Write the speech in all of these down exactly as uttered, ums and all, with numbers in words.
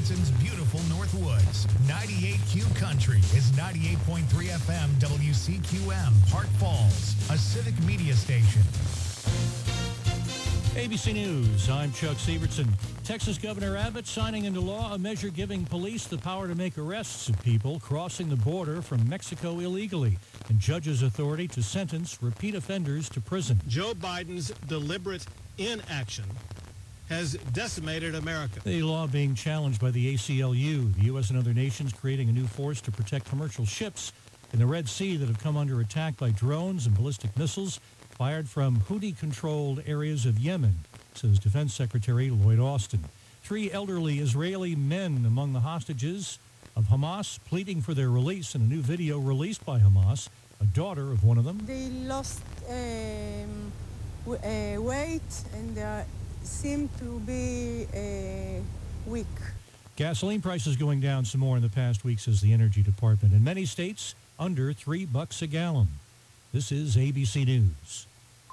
Wisconsin's beautiful Northwoods. ninety-eight Q Country is ninety-eight point three F M W C Q M, Park Falls, a civic media station. A B C News, I'm Chuck Sievertson. Texas Governor Abbott signing into law a measure giving police the power to make arrests of people crossing the border from Mexico illegally and judges authority to sentence repeat offenders to prison. Joe Biden's deliberate inaction has decimated America. The law being challenged by the A C L U, the U S and other nations creating a new force to protect commercial ships in the Red Sea that have come under attack by drones and ballistic missiles fired from Houthi-controlled areas of Yemen, says Defense Secretary Lloyd Austin. Three elderly Israeli men among the hostages of Hamas pleading for their release in a new video released by Hamas, a daughter of one of them. They lost um, w- uh, weight and uh, seem to be uh, weak. Gasoline prices going down some more in the past week, says the Energy Department. In many states, under three bucks a gallon. This is A B C News.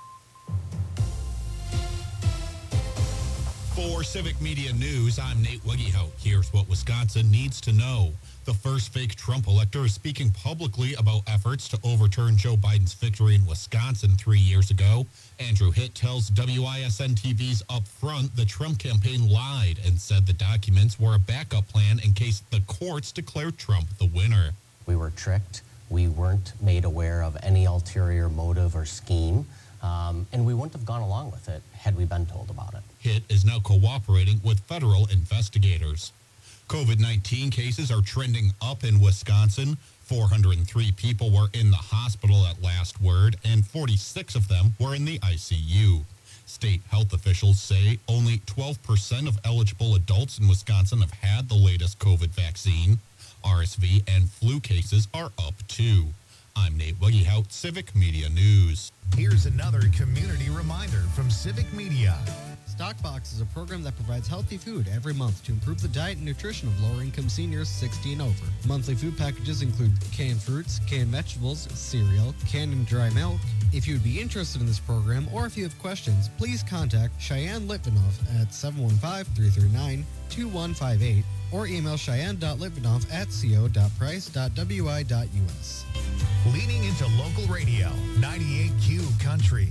For Civic Media News, I'm Nate Wegehout. Here's what Wisconsin needs to know. The first fake Trump elector is speaking publicly about efforts to overturn Joe Biden's victory in Wisconsin three years ago. Andrew Hitt tells W I S N T V's Up Front the Trump campaign lied and said the documents were a backup plan in case the courts declared Trump the winner. We were tricked. We weren't made aware of any ulterior motive or scheme, um, and we wouldn't have gone along with it had we been told about it. Hitt is now cooperating with federal investigators. COVID nineteen cases are trending up in Wisconsin. four hundred three people were in the hospital at last word, and forty-six of them were in the I C U. State health officials say only twelve percent of eligible adults in Wisconsin have had the latest COVID vaccine. R S V and flu cases are up too. I'm Nate Wegehout, Civic Media News. Here's another community reminder from Civic Media. Stockbox is a program that provides healthy food every month to improve the diet and nutrition of lower-income seniors sixty and over. Monthly food packages include canned fruits, canned vegetables, cereal, canned and dry milk. If you would be interested in this program or if you have questions, please contact Cheyenne Litvinoff at seven one five, three three nine, two one five eight or email cheyenne dot litvinoff at co dot price dot w i dot u s. Leaning into local radio, ninety-eight Q Country.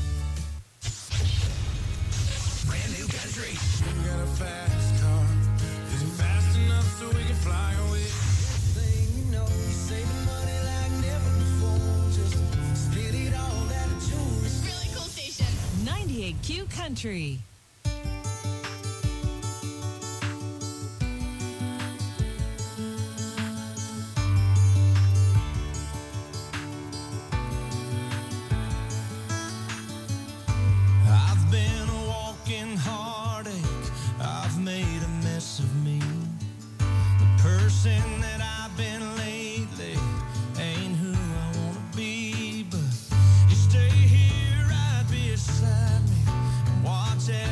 Brand new country. We got a fast car. Is it fast enough so we can fly away? Thing you know, you're saving money like never before. Just spit it all at a tourist. Really cool station. ninety-eight Q Country. I've been a walking heartache. I've made a mess of me. The person that I've been lately ain't who I want to be. But you stay here right beside me and watch as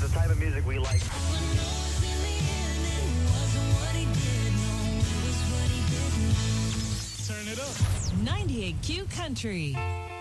the type of music we like. Turn it up. ninety-eight Q Country.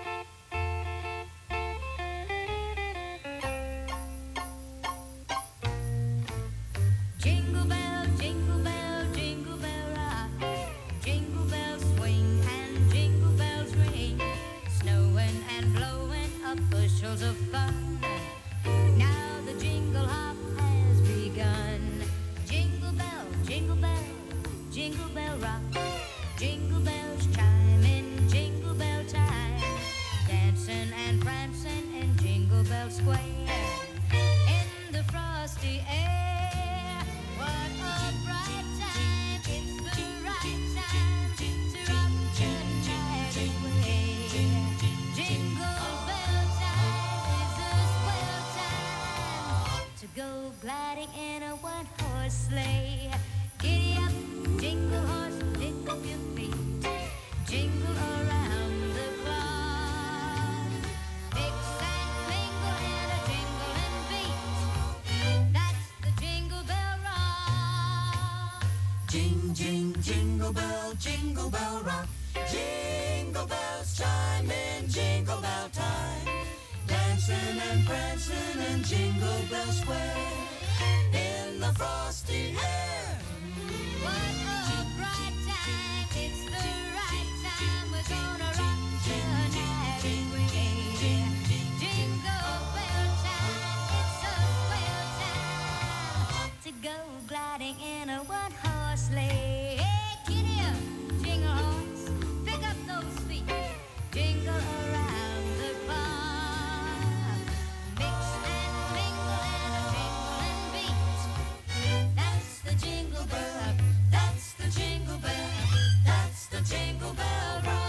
Jingle bell, jingle bell, jingle bell rock. Jingle bells swing and jingle bells ring. Snowing and blowing up bushels of fun. Now the jingle hop has begun. Jingle bell, jingle bell, jingle bell rock. Jingle bells chime in jingle bell time. Dancing and prancing in Jingle Bell Square. In the frosty air. What a bright time. It's the right time to rock the merry way. Jingle bell time is a swell time to go gliding in a one-horse sleigh. Giddy up, jingle horse, pick up your feet. Jingle around the clock. Mix and mingle in a jingling beat. That's the Jingle Bell Rock. Jing, jing, jingle bell, jingle bell rock. Jingle bells chime in jingle bell time. Dancing and prancing in Jingle Bell Square. In the frosty air. What a bright time. It's the right time. We're gonna rock the merry way. Jingle bell time. It's a swell time to go gliding in a one-horse sleigh. Hey, giddy up, jingle horse. Pick up those feet. Jingle around the clock. Mix and mingle in a jingling beat. That's the Jingle Bell. That's the Jingle Bell. That's the Jingle Bell Rock.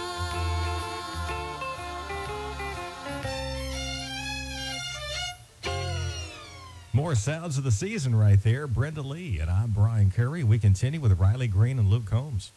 More sounds of the season right there. Brenda Lee and I'm Brian Curry. We continue with Riley Green and Luke Combs.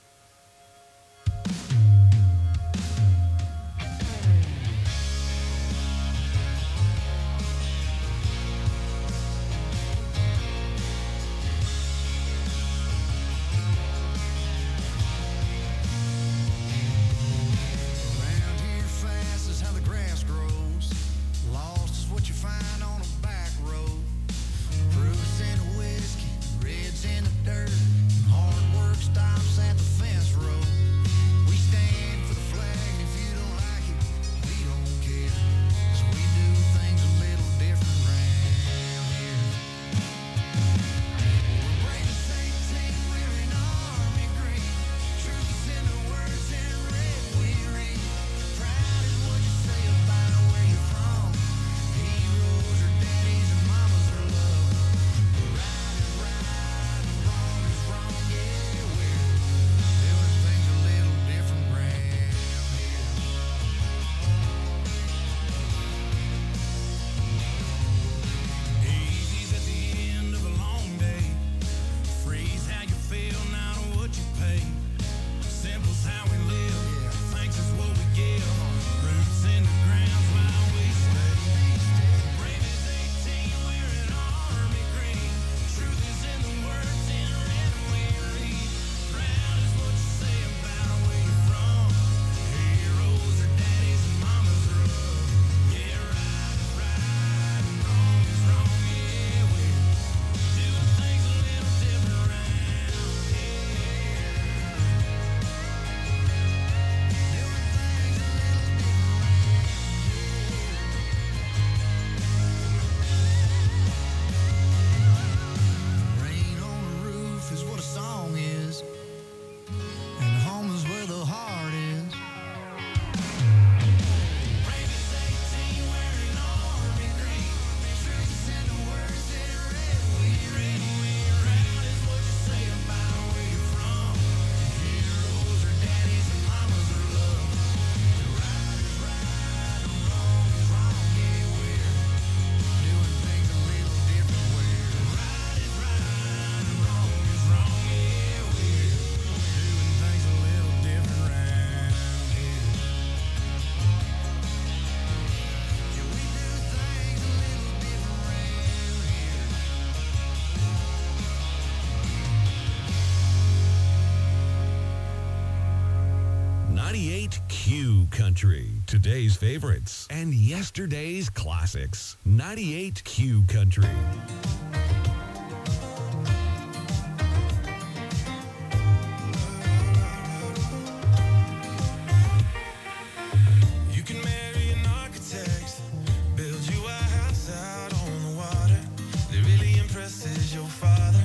Around here fast is how the grass grows. Lost is what you find on a back road. Proofs in a whiskey, reds in the dirt. Hard work stops at the fence. ninety-eight Q Country. Today's favorites and yesterday's classics. ninety-eight Q Country. You can marry an architect, build you a house out on the water that really impresses your father.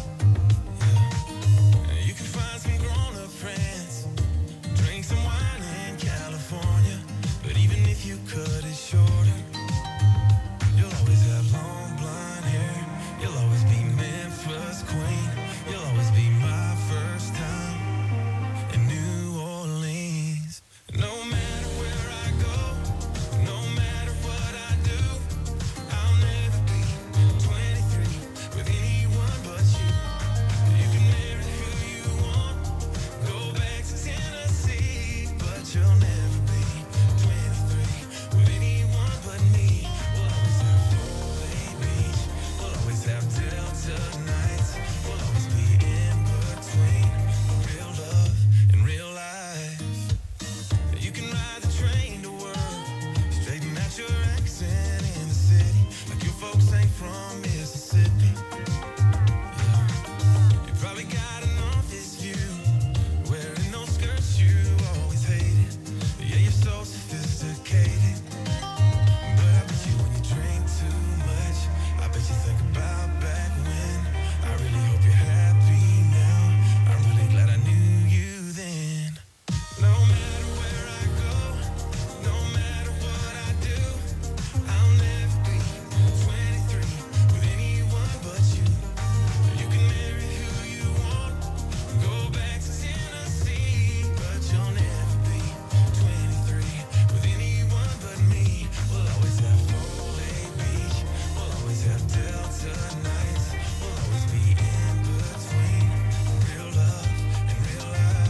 Yeah. You can find some grown-up friends, drink some wine in California, but even if you cut it shorter, you'll always have long blonde hair. You'll always be Memphis queen. You'll always be my first time in New Orleans. No matter where I go, no matter what I do, I'll never be twenty-three with anyone but you. You can marry who you want, go back to Tennessee, but you'll never be twenty-three with anyone but me. We'll always have Foley Beach, we'll always have Delta nights, we'll always be in between real love and real life. You can ride the train to work, straighten out your accent in the city, like your folks ain't from Mississippi. Yeah. You probably got an office view, wearing those skirts you always hated. Yeah, you're so sophisticated, but I bet you when you drink too much, I bet you think about back when. I really hope you're happy now. I'm really glad I knew you then. No matter where I go, no matter what I do, I'll never be twenty-three with anyone but you. You can marry who you want, go back to Tennessee, but you'll never be twenty-three with anyone but me. We'll always have Foley Beach, we'll always have Delta nights, we'll always be in between real love and real life.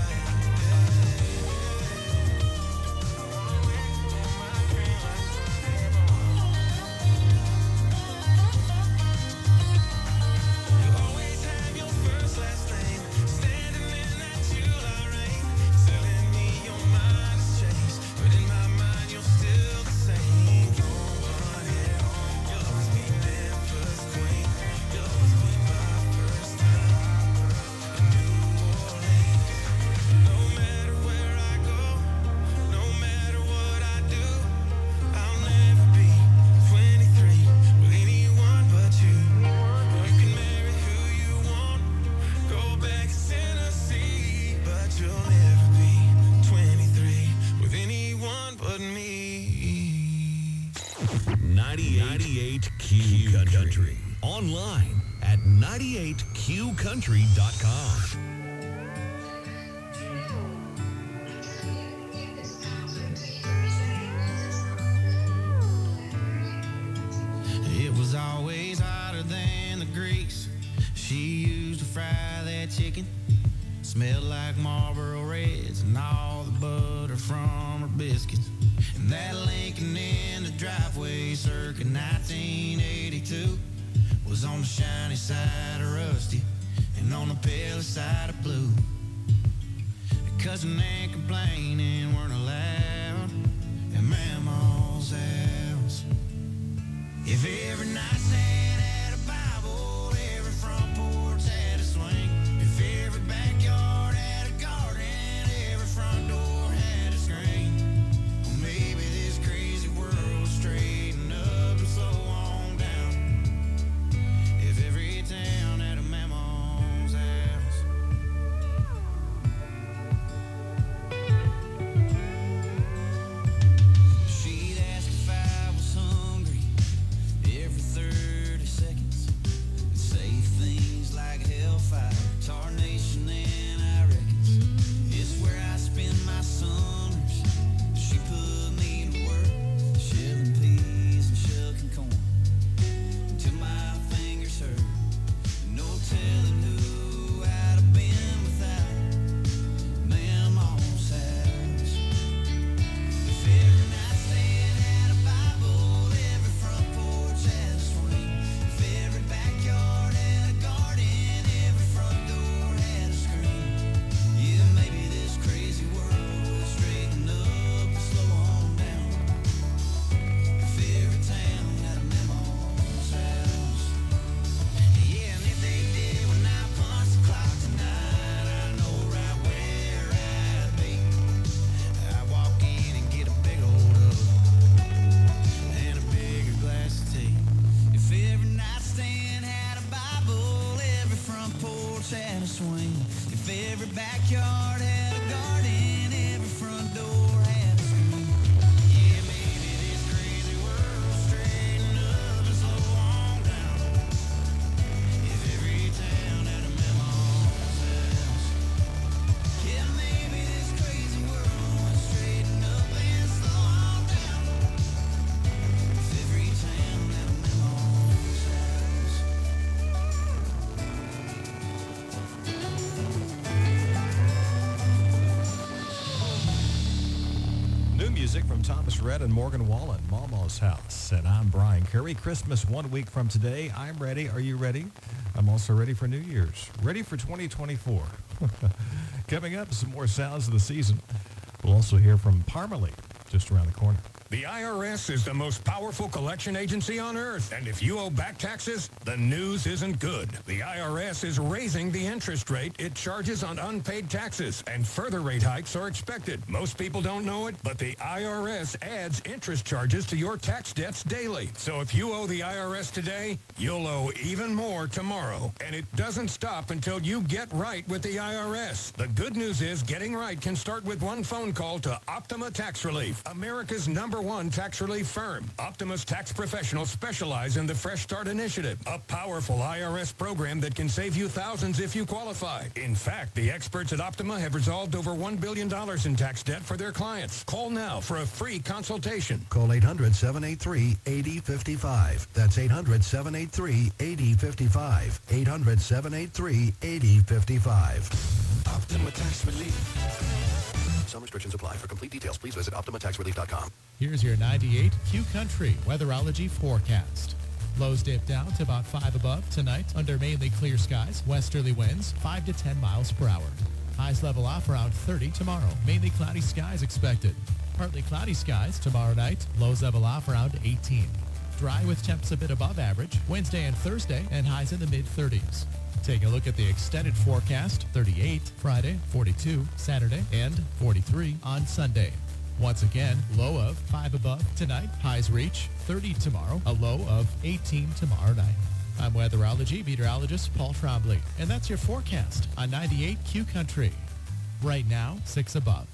You'll always have your first last name, standing in that July rain, telling me your mind has changed, but in my mind you're still the same. Blonde blonde hair, you'll always be Memphis queen. You'll always be my first time in New Orleans. No matter where I go, no matter what I do, I'll never be twenty-three with anyone but you. You can marry who you want, go back to Tennessee, but you'll never be twenty-three with anyone but me. ninety-eight Q Country. Online at ninety-eight Q country dot com. It was always hotter than the grease she used to fry that chicken. Smelled like Marlboro Reds and all the butter from her biscuits. And that Lincoln in the driveway circa nineteen eighty-two was on the shiny side of rusty and on the pale side of blue. Cussing and complaining weren't allowed at Mama's house. If every nightstand had a Bible, every front porch had a swing. If every backyard had a garden, every front door had a screen. Well, maybe this crazy world would straighten up and slow on down. If every town had a Mama's house. New music from Thomas Rhett and Morgan Wallen, Mama's House. And I'm Brian Curry. Christmas one week from today. I'm ready. Are you ready? I'm also ready for New Year's. Ready for twenty twenty-four. Coming up, some more sounds of the season. We'll also hear from Parmalee just around the corner. The I R S is the most powerful collection agency on earth, and if you owe back taxes, the news isn't good. The I R S is raising the interest rate it charges on unpaid taxes, and further rate hikes are expected. Most people don't know it, but the I R S adds interest charges to your tax debts daily. So if you owe the I R S today, you'll owe even more tomorrow. And it doesn't stop until you get right with the I R S. The good news is getting right can start with one phone call to Optima Tax Relief, America's number one tax relief firm. Optima's tax professionals specialize in the Fresh Start Initiative, a powerful I R S program that can save you thousands if you qualify. In fact, the experts at Optima have resolved over one billion dollars in tax debt for their clients. Call now for a free consultation. Call eight hundred, seven eight three, eight zero five five. That's eight hundred, seven eight three, eight zero five five. eight hundred, seven eight three, eight zero five five. Optima Tax Relief. Some restrictions apply. For complete details, please visit Optima Tax Relief dot com. Here's your ninety-eight Q Country weatherology forecast. Lows dip down to about five above tonight under mainly clear skies. Westerly winds five to ten miles per hour. Highs level off around thirty tomorrow. Mainly cloudy skies expected. Partly cloudy skies tomorrow night. Lows level off around eighteen. Dry with temps a bit above average Wednesday and Thursday, and highs in the mid thirties. Take a look at the extended forecast. thirty-eight Friday, forty-two Saturday, and forty-three on Sunday. Once again, low of five above tonight. Highs reach thirty tomorrow, a low of eighteen tomorrow night. I'm weatherology meteorologist Paul Trombley, and that's your forecast on ninety-eight Q Country. Right now, six above.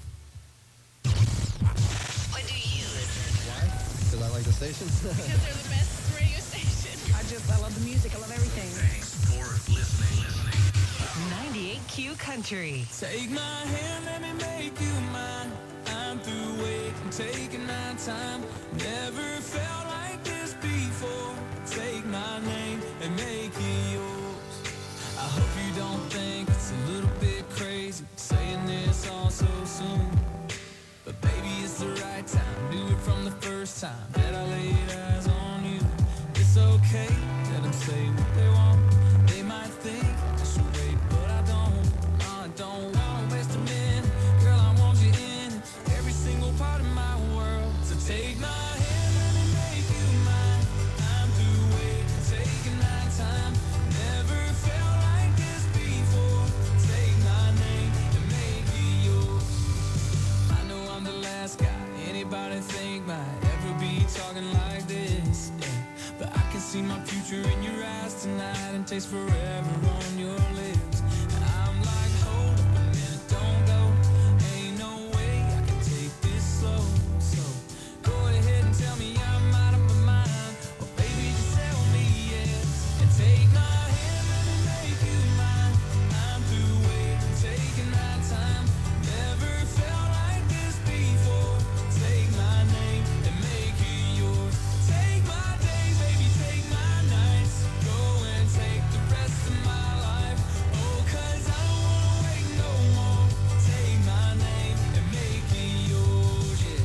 What do you listen to? Why? Because I like the station. Because they're the best radio station. I just, I love the music. I love everything. Thanks for listening, listening. ninety-eight Q Country. Take my hand, let me make you mine. I'm through waiting, taking my time. Never felt like this before. Take my name and make it yours. I hope you don't think it's a little bit crazy saying this all so soon. But baby, it's the right time. Do it from the first time that I laid eyes on you. It's okay, let them say what they want. They might think I should wait, but I don't. I don't want to waste a minute. Girl, I want you in every single part of my world. So take my hand, let me make you mine. I'm through waiting, taking my time. Never felt like this before. Take my name and make it yours. I know I'm the last guy anybody think might ever be talking like this, yeah. But I can see my future in your eyes tonight and taste forever on your lips. And I'm like, hold up a minute, don't go. Ain't no way I can take this slow. So go ahead and tell me I'm out of my mind. Or baby, just tell me yes. And take my hand, let me make you mine. I'm through waiting, taking my time. Never felt like this before. Take my name and make it yours. Take my days, baby, take my nights. Go and take the rest of my life. Oh, 'cause I don't wanna wait no more. Take my name and make it yours, yeah.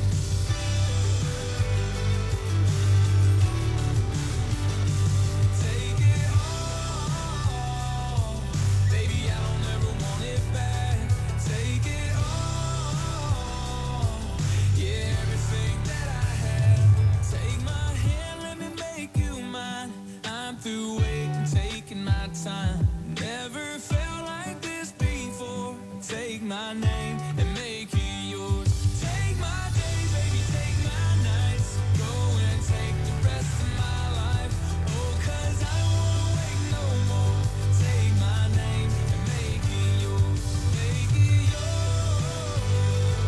Take it all. Baby, I don't ever want it back. Take it all. Yeah, everything that I have. Take my hand, let me make you mine. I'm through waiting, taking my time. Never felt like this before. Take my name and make it yours. Take my days, baby, take my nights. Go and take the rest of my life. Oh, 'cause I don't wanna wait no more. Take my name and make it yours. Make it yours.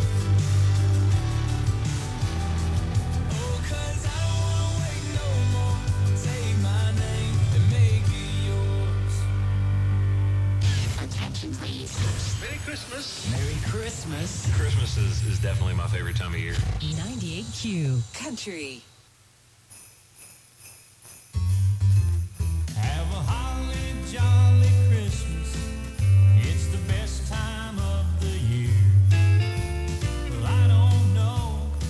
Oh, 'cause I don't wanna wait no more. Take my name and make it yours. Attention, please. Merry Christmas. Merry Christmas. Christmas is, is definitely my favorite time of year. ninety-eight Q Country. Have a holly jolly Christmas. It's the best time of the year. Well, I don't know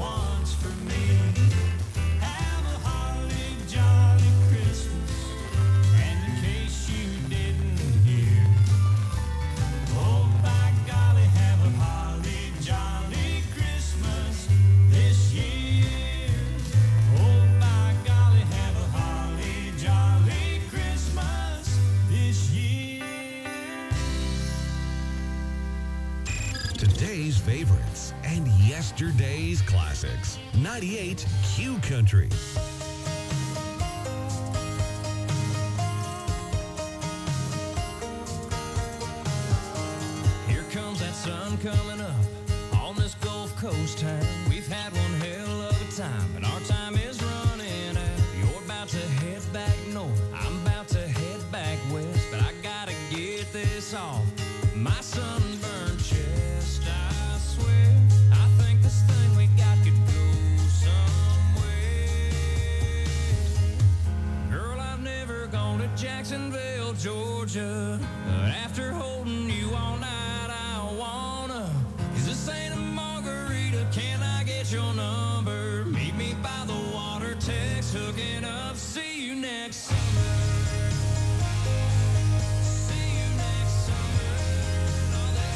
once for me. Have a holly jolly Christmas. And in case you didn't hear, oh by golly, have a holly jolly Christmas this year. Oh by golly, have a holly jolly Christmas this year. Today's favorites and yesterday's classics. ninety-eight Q Country. Here comes that sun coming up on this Gulf Coast town. We've had one hell of a time, but our time is running out. You're about to head back north, I'm about to head back west, but I gotta get this off my sunburned chest. I swear, I think this thing we got could go somewhere. Girl, I've never gone to Jacksonville, Georgia, but after holding you all night, I wanna. Is this ain't a margarita? Can I get your number? Meet me by the water, text, hooking up. See you next summer. See you next summer. All that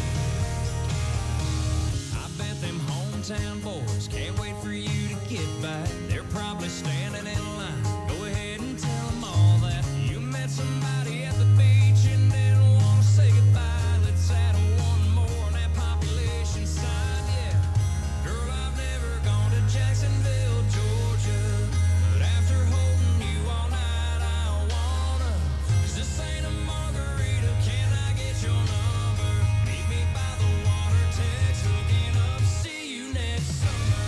same. I bet them hometown boys can't wait for you to get back. They're probably standing in line. Go ahead and tell them all that you met somebody at the beach and didn't want to say goodbye. Let's add one more on that population side, yeah. Girl, I've never gone to Jacksonville, Georgia, but after holding you all night, I wanna. 'Cause this ain't a margarita, can I get your number? Meet me by the water, text, hooking up. See you next summer.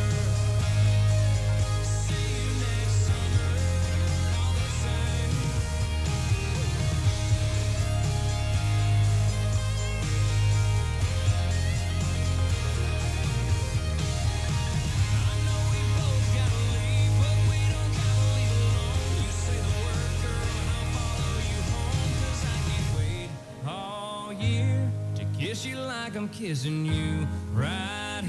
See you next summer. All the same. I know we both gotta leave, but we don't gotta leave alone. You say the word, girl, and I'll follow you home. 'Cause I can't wait all year to kiss you like I'm kissing you right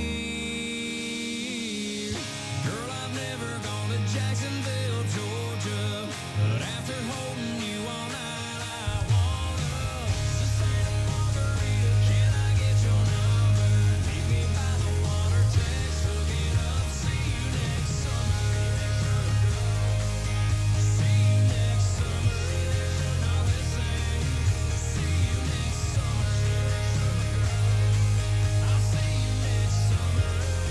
here. Girl, I've never gone to Jacksonville, Georgia, but after holding you all night, I wanna. This ain't a margarita, can I get your number? Meet me by the water, text, hooking up. See you next summer. See you next summer. All the same. See you next summer. I'll see you next summer.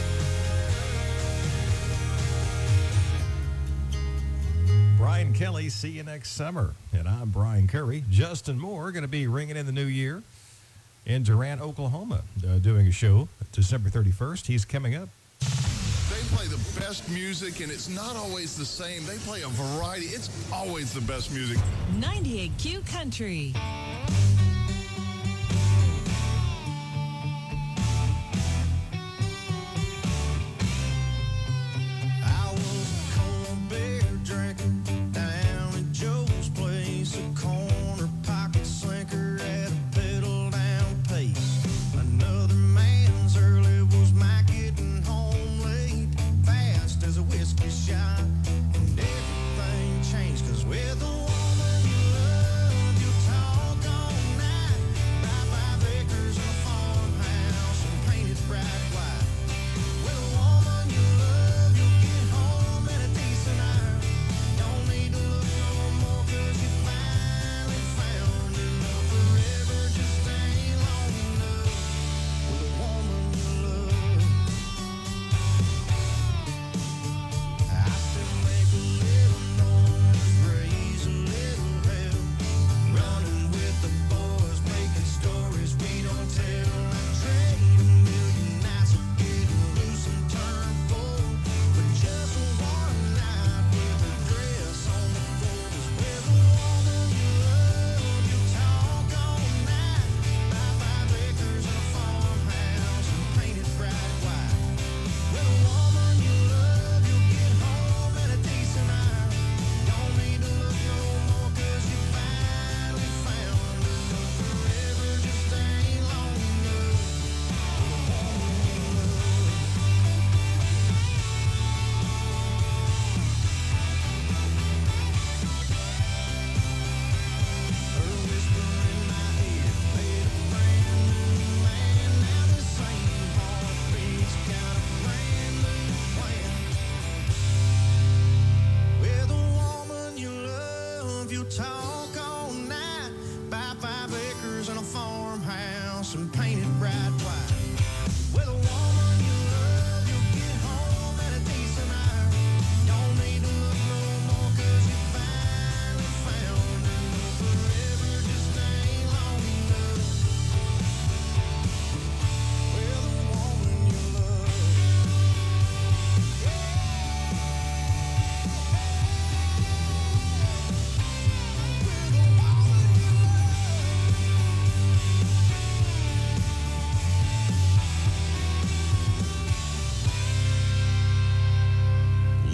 Brian Kelly, see you next summer. And I'm Brian Curry. Justin Moore going to be ringing in the new year in Durant, Oklahoma, uh, doing a show December thirty-first. He's coming up. They play the best music, and it's not always the same. They play a variety. It's always the best music. ninety-eight Q Country. I was a cold beer drinking down at Joe's place, a corner pocket slinker at a pedal down pace. Another man's early was my getting home late, fast as a whiskey shot, and everything changed 'cause with a woman you love, you talk all night. Buy five acres and a farmhouse and paint it bright white. With a woman you love, you'll get home in a decent hour. Don't need to look no more 'cause you finally found her. Love forever just ain't long enough with a woman you love. I still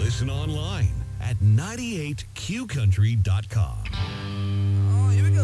Listen online at ninety-eight q country dot com. Oh, here we go.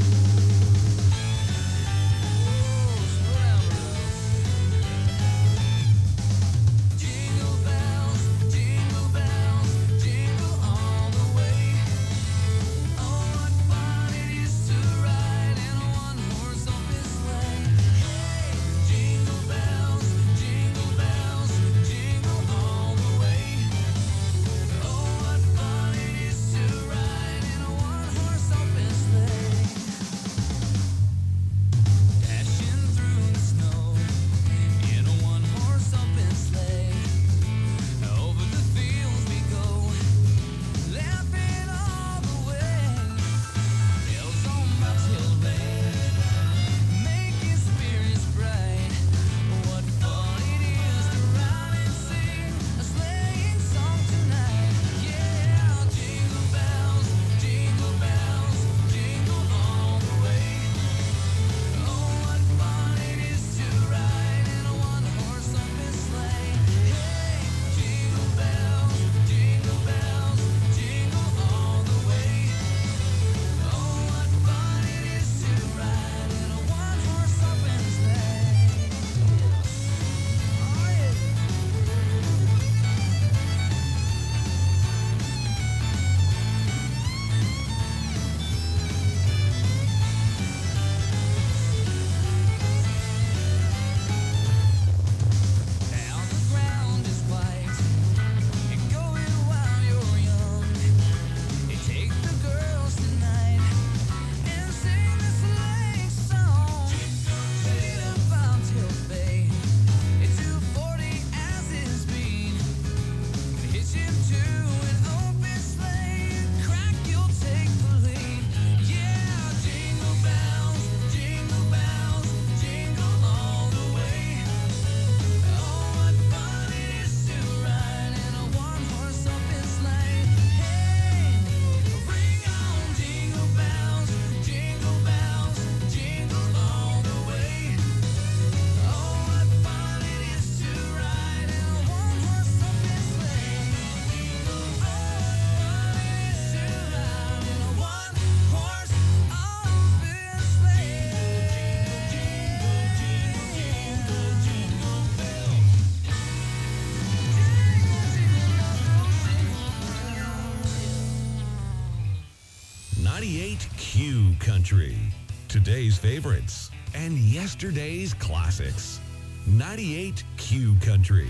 ninety-eight Q Country. Today's favorites and yesterday's classics. ninety-eight Q Country.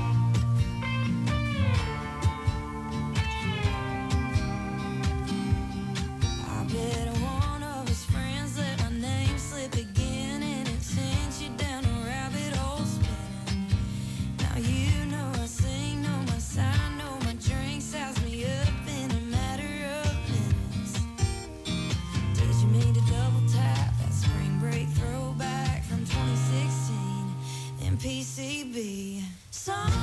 I bet one of his friends let my name slip again, and it sends you down a rabbit hole spinning. Now you know I sing, know my sign, know my drink, size me up in a matter of minutes. Did you mean to double tap that spring break throwback from twenty sixteen? Then P C B. Some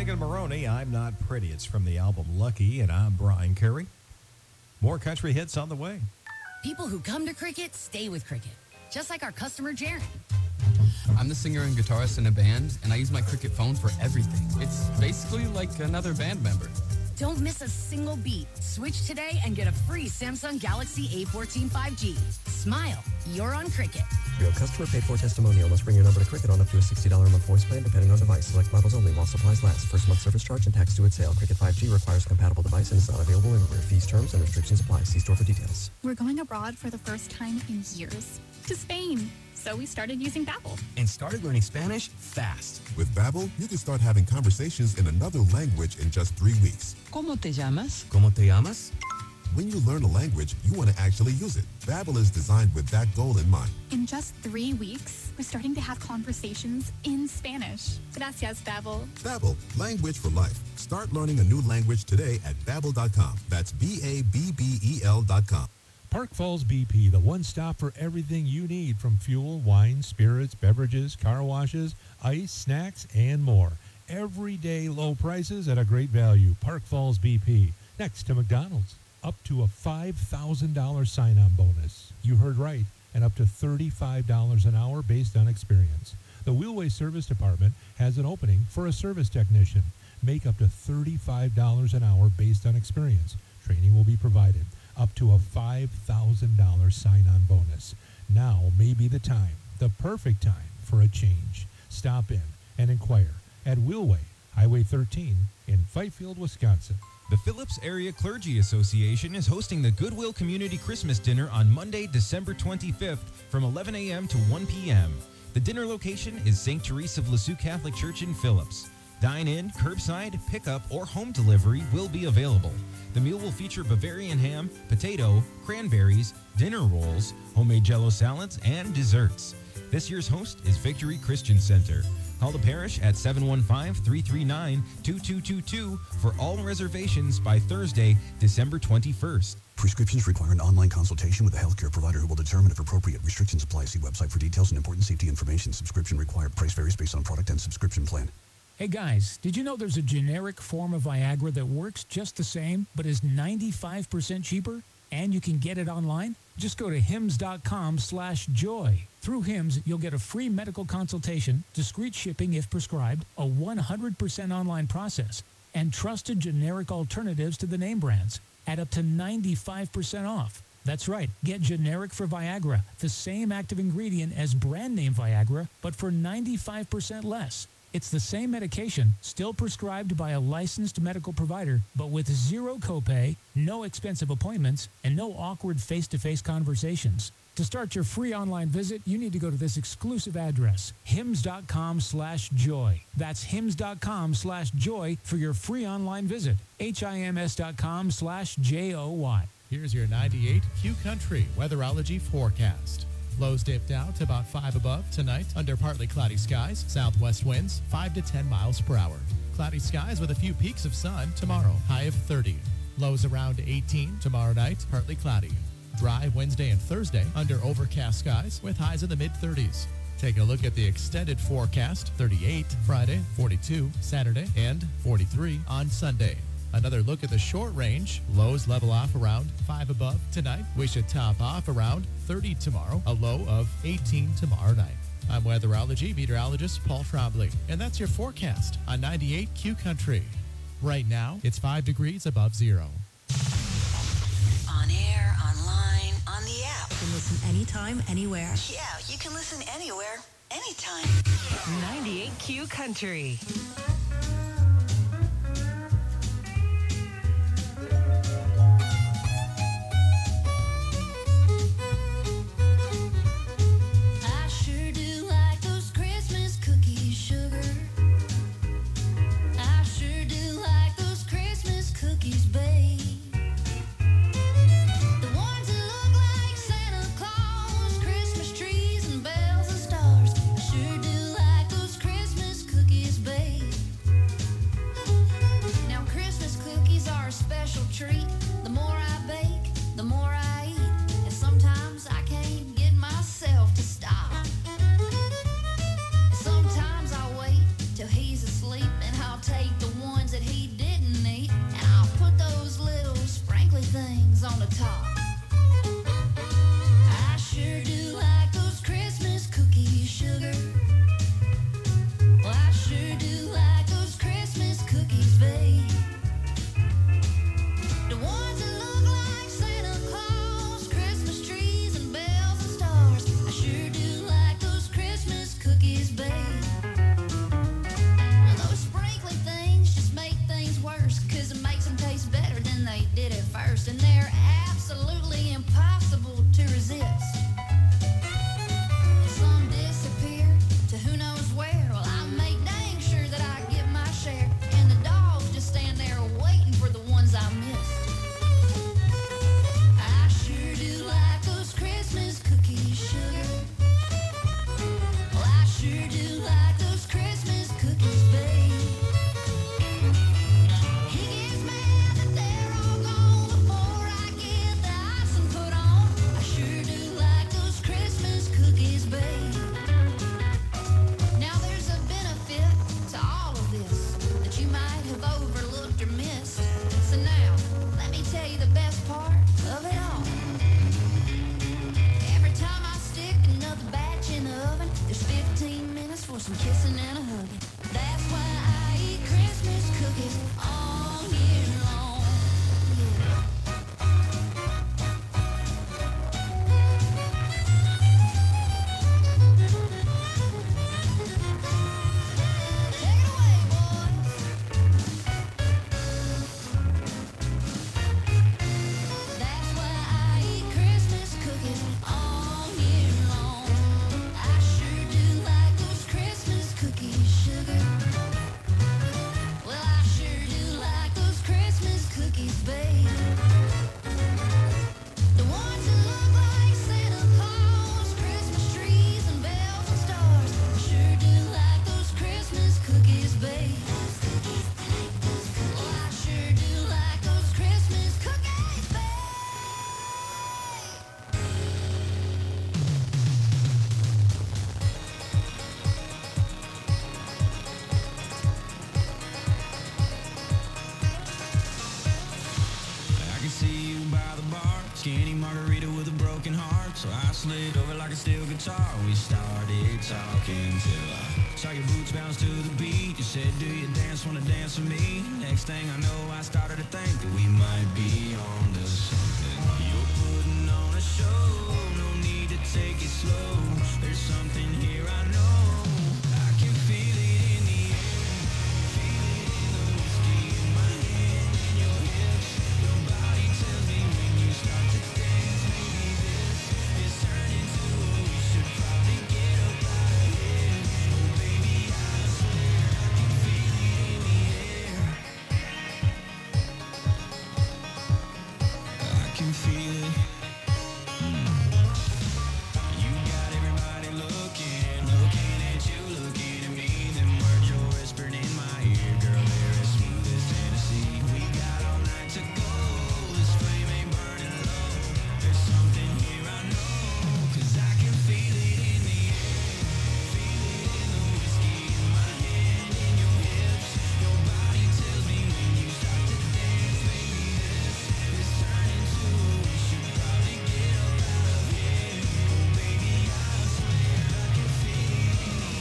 Megan Maroney, I'm Not Pretty. It's from the album Lucky, and I'm Brian Curry. More country hits on the way. People who come to Cricket stay with Cricket, just like our customer, Jaron. I'm the singer and guitarist in a band, and I use my Cricket phone for everything. It's basically like another band member. Don't miss a single beat. Switch today and get a free Samsung Galaxy A fourteen five G. Smile, you're on Cricket. Real customer paid for testimonial must bring your number to Cricket on up to a sixty dollars a month voice plan depending on device. Select models only while supplies last. First month service charge and tax due at sale. Cricket five G requires a compatible device and is not available everywhere. Fees, terms, and restrictions apply. See store for details. We're going abroad for the first time in years. To Spain. So we started using Babbel. And started learning Spanish fast. With Babbel, you can start having conversations in another language in just three weeks. ¿Cómo te llamas? ¿Cómo te llamas? When you learn a language, you want to actually use it. Babbel is designed with that goal in mind. In just three weeks, we're starting to have conversations in Spanish. Gracias, Babbel. Babbel, language for life. Start learning a new language today at babbel dot com. That's B A B B E L dot com. Park Falls B P, the one stop for everything you need from fuel, wine, spirits, beverages, car washes, ice, snacks, and more. Everyday low prices at a great value. Park Falls B P, next to McDonald's. Up to a five thousand dollars sign-on bonus. You heard right, and up to thirty-five dollars an hour based on experience. The Wheelway Service Department has an opening for a service technician. Make up to thirty-five dollars an hour based on experience. Training will be provided. Up to a five thousand dollars sign-on bonus. Now may be the time, the perfect time for a change. Stop in and inquire at Wheelway, Highway thirteen in Fifield, Wisconsin. The Phillips Area Clergy Association is hosting the Goodwill Community Christmas Dinner on Monday, December twenty-fifth from eleven a.m. to one p.m. The dinner location is Saint Therese of Lisieux Catholic Church in Phillips. Dine-in, curbside, pickup, or home delivery will be available. The meal will feature Bavarian ham, potato, cranberries, dinner rolls, homemade Jell-O salads, and desserts. This year's host is Victory Christian Center. Call the parish at seven one five, three three nine, two two two two for all reservations by Thursday, December twenty-first. Prescriptions require an online consultation with a healthcare provider who will determine if appropriate. Restrictions apply. See website for details and important safety information. Subscription required. Price varies based on product and subscription plan. Hey guys, did you know there's a generic form of Viagra that works just the same but is ninety-five percent cheaper? And you can get it online? Just go to hims dot com slash joy. Through Hims, you'll get a free medical consultation, discreet shipping if prescribed, a one hundred percent online process, and trusted generic alternatives to the name brands at up to ninety-five percent off. That's right, get generic for Viagra, the same active ingredient as brand name Viagra, but for ninety-five percent less. It's the same medication, still prescribed by a licensed medical provider, but with zero copay, no expensive appointments, and no awkward face-to-face conversations. To start your free online visit, you need to go to this exclusive address, hims dot com slash joy. That's hims dot com slash joy for your free online visit, hims dot com slash J O Y. Here's your ninety-eight Q Country weatherology forecast. Lows dipped out to about five above tonight under partly cloudy skies. Southwest winds five to ten miles per hour. Cloudy skies with a few peaks of sun tomorrow. High of thirty. Lows around eighteen tomorrow night. Partly cloudy. Dry Wednesday and Thursday under overcast skies with highs in the mid thirties. Take a look at the extended forecast. thirty-eight Friday, forty-two Saturday, and forty-three on Sunday. Another look at the short range. Lows level off around five above tonight. We should top off around thirty tomorrow. A low of eighteen tomorrow night. I'm weatherology meteorologist Paul Trombley, and that's your forecast on ninety-eight Q Country. Right now, it's five degrees above zero. On air, online, on the app. You can listen anytime, anywhere. Yeah, you can listen anywhere, anytime. ninety-eight Q Country. I sure do like those Christmas cookies, sugar. I sure do like those Christmas cookies, babe. The ones that look like Santa Claus, Christmas trees and bells and stars. I sure do like those Christmas cookies, babe. So I slid over like a steel guitar. We started talking till I saw your boots bounce to the beat. You said, do you dance, wanna dance with me? Next thing I know, I started to think that we might be on to something. You're putting on a show, no need to take it slow. There's something here I know. I can feel it in the air, feel it in the whiskey in my hand, in your hips. Your body tells me when you start to dance, maybe this is turning to what we should probably get up out of here. Oh baby, I swear I can feel it in the air. I can feel it. You got everybody looking, looking at you, looking at me. Them words you're whispering in my ear, girl, they're as smooth as Tennessee. We got all night to go, this flame ain't burning low. There's something here I know, 'cause I can feel it in the air. Feel it in the whiskey in my hand, in your hips. Your body tells me when you start to dance, baby, this is turning to what we should probably get up out of here. Oh baby, I swear I can feel it in the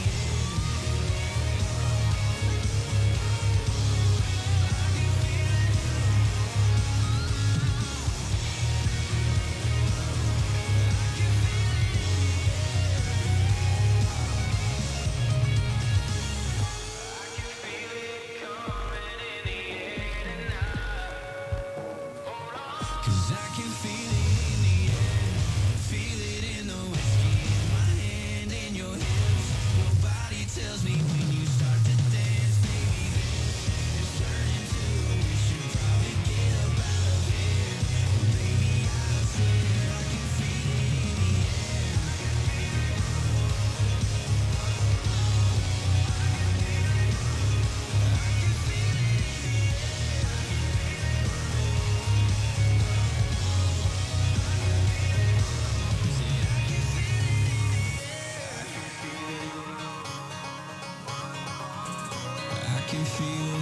Cause I can feel it in the air, feel it in the whiskey in my hand, in your hips. Your body tells me when you start to dance, baby, this is turning to what we should probably get up out of here. Oh baby, I swear I can feel it in the I can feel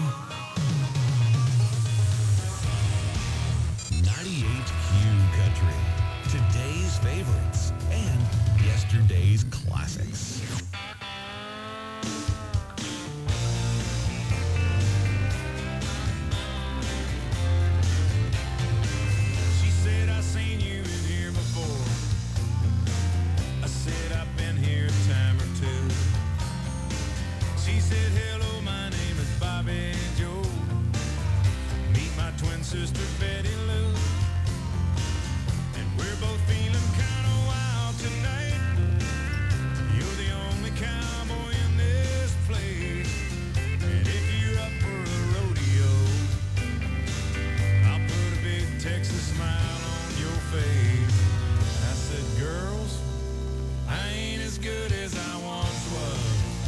ninety-eight Q Country. Today's favorites and yesterday's classics. She said, I seen you in here before. I said, I've been here a time or two. She said, hello, my name is Bobby Joe. Meet my twin sister, Betty Lou. And we're both feeling kind of wild tonight. You're the only cowboy in this place. And if you're up for a rodeo, I'll put a big Texas smile on your face. I said, girls, I ain't as good as I once was.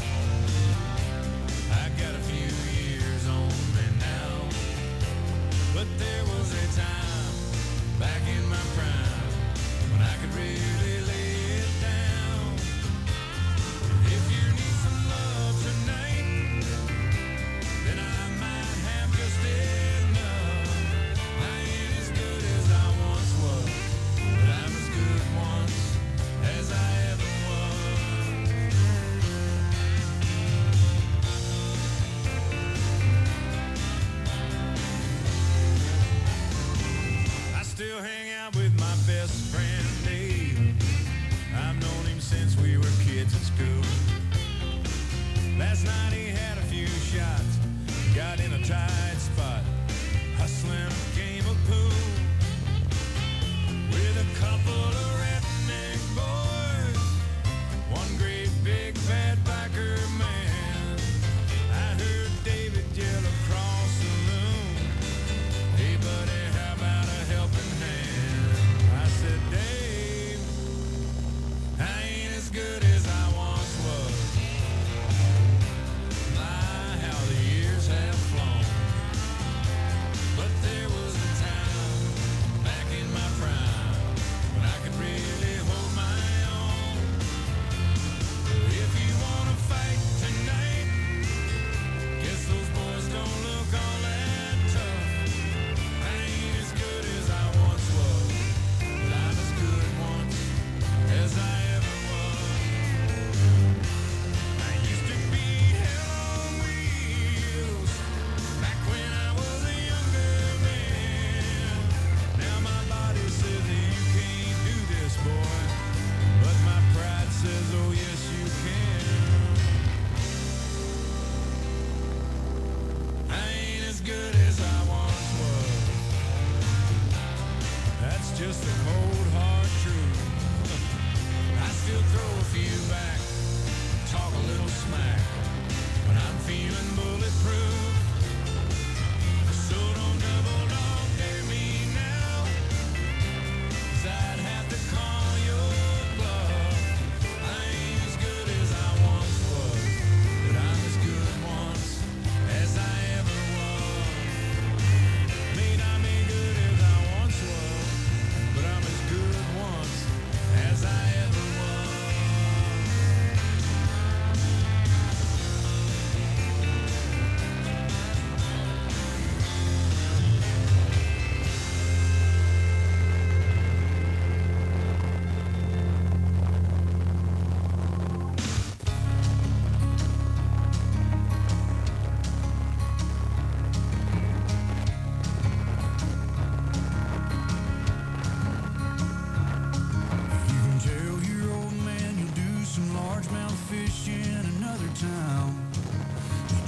I got a few years on me now, but there was a time back in my prime when I could really lay it down. If you need some love tonight, then I might have just enough. I ain't as good as I once was, but I'm as good once as I ever was. I still hang out with my best friend Dave.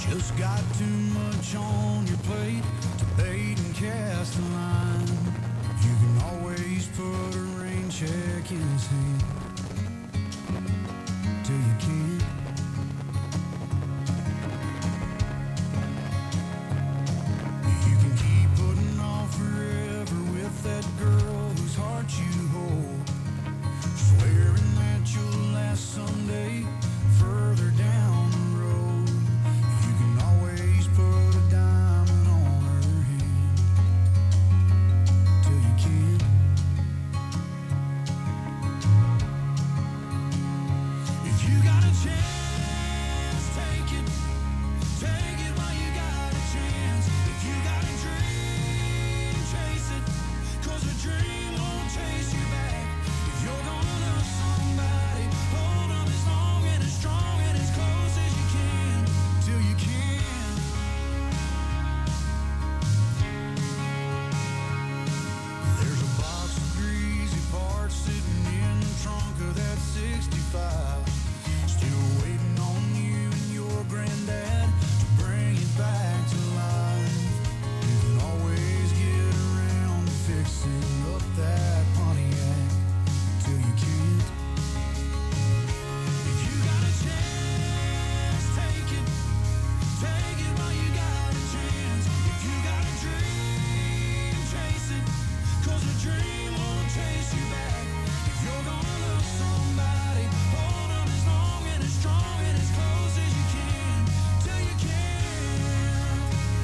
Just got too much on your plate to bait and cast a line. You can always put a rain check in his hand till you can't. You can keep putting off forever with that girl whose heart you hold, swearing that you'll last someday further down the road. You can always put a diamond on her hand till you can't. If you got a chance, take it. Take it while you got a chance. If you got a dream, chase it. 'Cause a dream won't chase you back. If you're gonna love somebody, hold on as long and as strong and as close as you can till you can. There's a box of greasy parts sitting in the trunk of that sixty-five, still waiting on you and your granddad to bring it back to life. You can always get around to fixing up that Pontiac till you can't. If you got a chance, take it. Take it while you got a chance. If you got a dream, chase it. 'Cause a dream won't chase you back. If you're gonna love somebody, hold on as long and as strong and as close as you can till you can.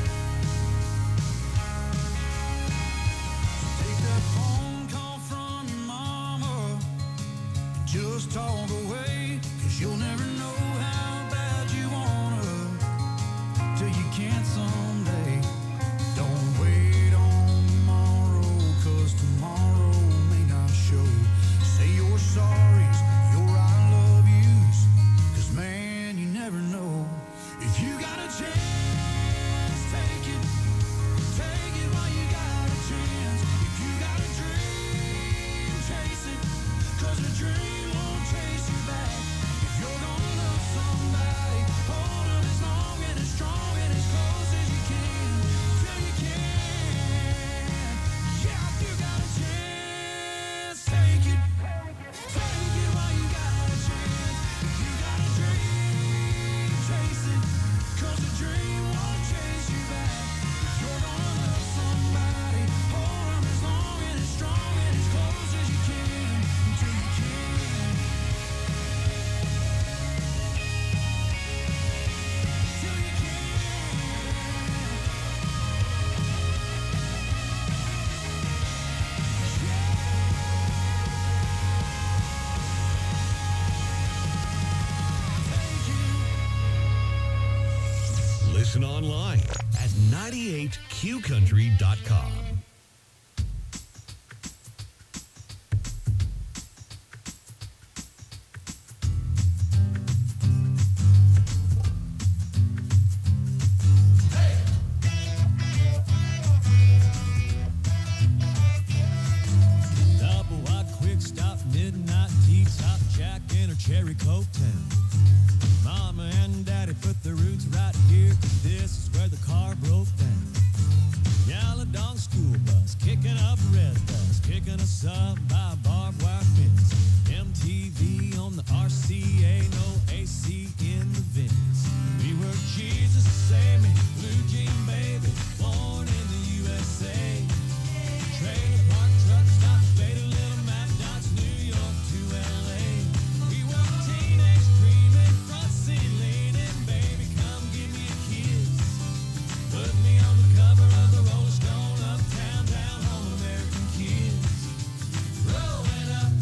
So take that phone call from your mama, just talk away, 'cause you'll never know how bad you wanna till you can't someday. Don't wait on tomorrow, 'cause tomorrow may not show. Say your sorries, your I love yous, 'cause man, you never know. If you got a chance, take it. Take it while you got a chance. If you got a dream, chase it. 'Cause a dream won't chase you back. If you're gonna love somebody, hold on as long and as strong and as close as you can till you can. Yeah, if you got a chance, take it. Take it while you got a chance. If you got a dream, chase it. 'Cause a dream won't chase you back. If you're gonna love somebody, hold on as long and as strong and as close as you can until you can. Till you Listen online at ninety-eight q country dot com. Double wide quick stop, midnight tea, top Jack in her cherry coke town. Mama and daddy put the roots right here. This is where the car broke down. Yellow dog school bus, kicking up red bus, kicking us up by barbed wire fence. M T V on the R C A, no A C in the vents. We were Jesus to save me, blue jean baby, born in the U S A. Trailer park truck stop, faded little map dots, New York to L A. We were teenage dreaming, front seat leaning, baby, come give me a kiss. Put me on the cover of the Rolling Stone, uptown, down home, American kids. Rolling up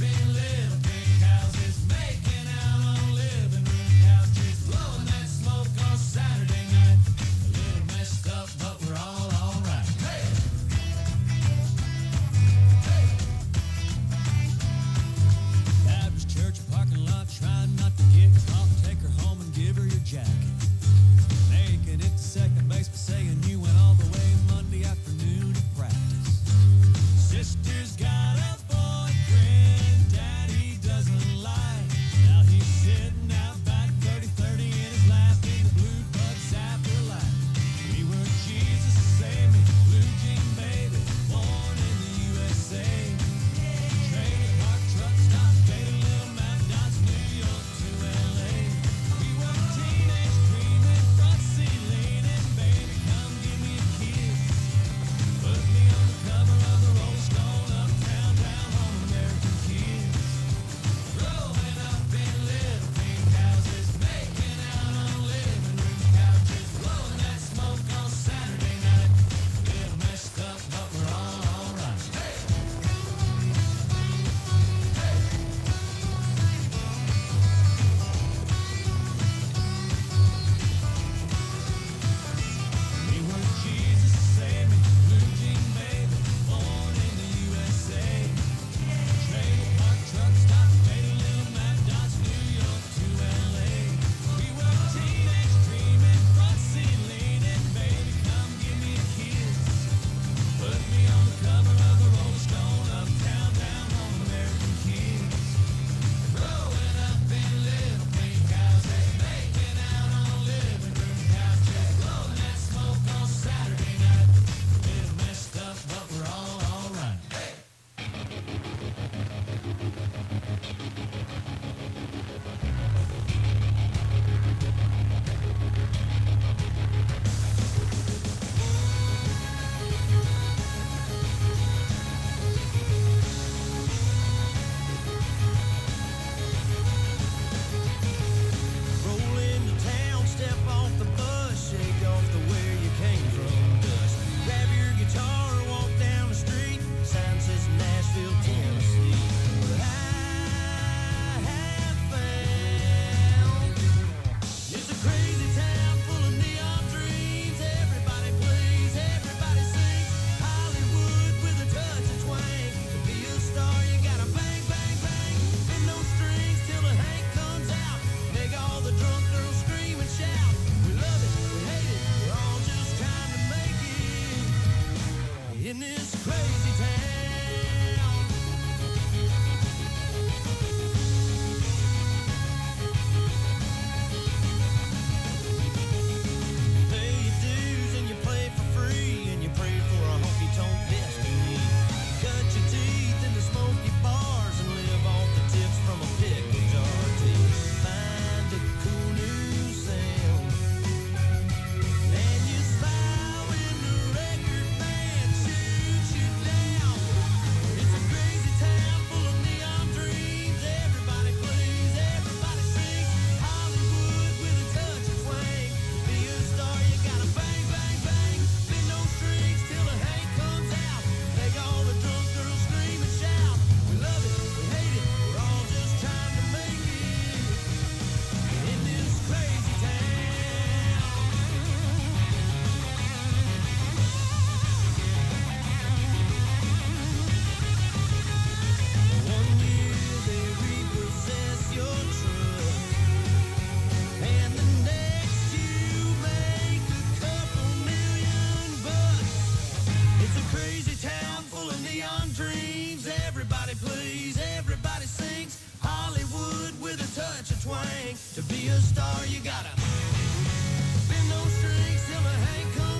swing. To be a star, you gotta